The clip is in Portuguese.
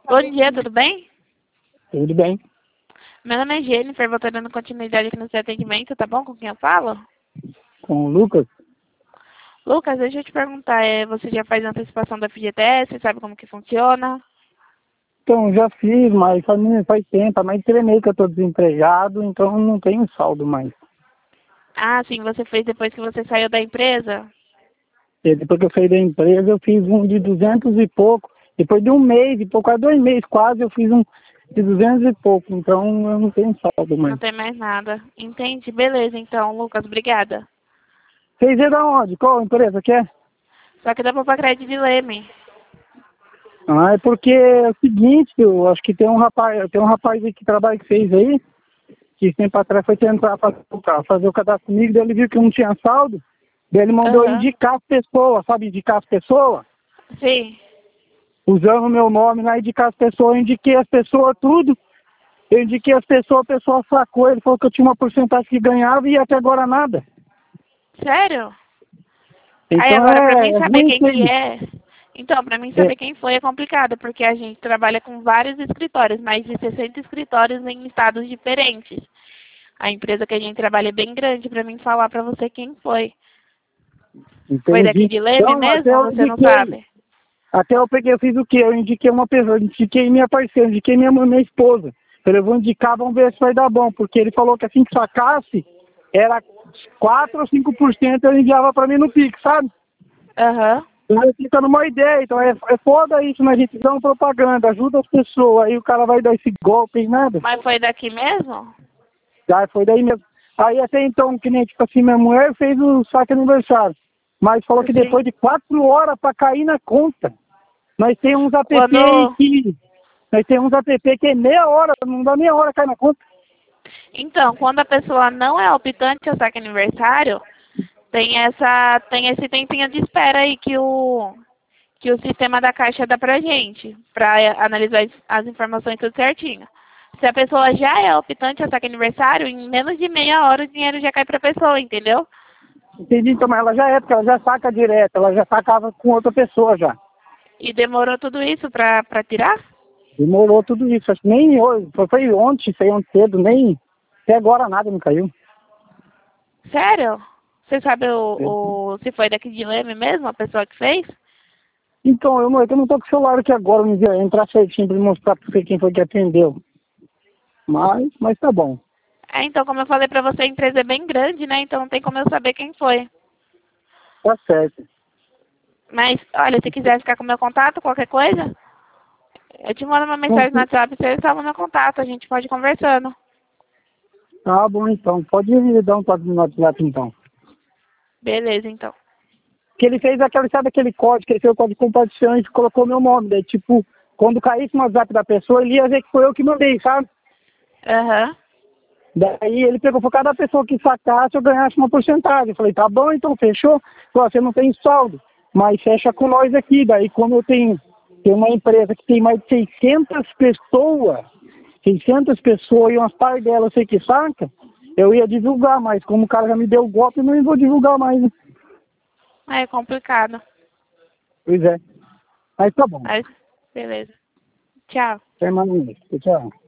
Bom dia, tudo bem? Tudo bem. Meu nome é Jennifer, vou estar dando continuidade aqui no seu atendimento, tá bom? Com quem eu falo? Com o Lucas? Lucas, deixa eu te perguntar, você já faz antecipação da FGTS, sabe como que funciona? Então, já fiz, mas faz tempo, há mais de 3 meses que eu estou desempregado, então não tenho saldo mais. Ah, sim, você fez depois que você saiu da empresa? E depois que eu saí da empresa, eu fiz um de 200 e pouco. Depois de um mês e pouco, quase 2 meses quase, eu fiz um de 200 e pouco. Então, eu não tenho saldo Não mais. tem mais nada. Entendi, beleza então, Lucas, obrigada. Vocês é da onde? Qual empresa que é? Só que dá pra crédito de Leme. Ah, é porque é o seguinte, eu acho que tem um rapaz aí que trabalha que fez aí, que tempo atrás foi tentar fazer o cadastro comigo, daí ele viu que não tinha saldo, daí ele mandou eu Aham. indicar as pessoas, sabe, indicar as pessoas, Sim. usando o meu nome lá, indicar as pessoas, eu indiquei as pessoas tudo, eu indiquei as pessoas, a pessoa sacou, ele falou que eu tinha uma porcentagem que ganhava e até agora nada. Sério? Aí Então agora, pra mim é saber ruim quem isso que aí. é... Então, pra mim É, saber quem foi é complicado, porque a gente trabalha com vários escritórios, mais de 60 escritórios em estados diferentes. A empresa que a gente trabalha é bem grande pra mim falar pra você quem foi. Foi daqui entendi. de Leme Então, até mesmo? eu Você não indiquei, sabe? eu fiz o quê? Eu indiquei uma pessoa, eu indiquei minha parceira, eu indiquei minha esposa. Falei, eu vou indicar, vamos ver se vai dar bom, porque ele falou que assim que sacasse, era 4 ou 5% ele enviava pra mim no Pix, sabe? Aham. Aí fica numa ideia, então é foda isso, né? A gente dá uma propaganda, ajuda as pessoas, aí o cara vai dar esse golpe e nada. Mas foi daqui mesmo? Já foi daí mesmo. Aí até então, que nem tipo assim, minha mulher fez o saque aniversário, mas falou que Sim. depois de 4 horas pra cair na conta. Nós temos uns app aí Quando... que. Nós temos uns app que é meia hora, não dá meia hora cai na conta. Então, quando a pessoa não é optante ao saque aniversário, tem esse tempinho de espera aí que o sistema da Caixa dá pra gente, pra analisar as informações tudo certinho. Se a pessoa já é optante ao saque aniversário, em menos de meia hora o dinheiro já cai pra pessoa, entendeu? Entendi, então, mas ela já é, porque ela já saca direto, ela já sacava com outra pessoa já. E demorou tudo isso pra tirar? Demorou tudo isso. Acho que nem hoje, foi ontem, foi ontem cedo, nem. Até agora nada não caiu. Sério? Você sabe se foi daqui de Leme mesmo, a pessoa que fez? Então, eu não tô com o celular aqui agora, não ia entrar certinho pra mostrar pra você quem foi que atendeu. Mas tá bom. É, então, como eu falei pra você, a empresa é bem grande, né? Então não tem como eu saber quem foi. Tá certo. Mas, olha, se quiser ficar com o meu contato, qualquer coisa, eu te mando uma Não, mensagem no WhatsApp, você salva o meu contato, a gente pode ir conversando. tá bom então. Pode me dar um toque no WhatsApp então. Beleza, então. Que ele fez aquele, sabe aquele código, que ele fez o código de compartilhão e colocou meu nome. Daí, tipo, quando caísse no WhatsApp da pessoa, ele ia ver que foi eu que mandei, sabe? Aham. Daí ele pegou por cada pessoa que sacasse, eu ganhasse uma porcentagem. Eu falei, tá bom, então fechou. Falei, você não tem saldo, mas fecha com nós aqui. Daí como tem uma empresa que tem mais de 600 pessoas e umas par delas eu sei que saca, eu ia divulgar, mas como o cara já me deu o golpe, eu não vou divulgar mais, né? É complicado. Pois é. Mas tá bom. Mas, beleza. Tchau. Até mais. Tchau.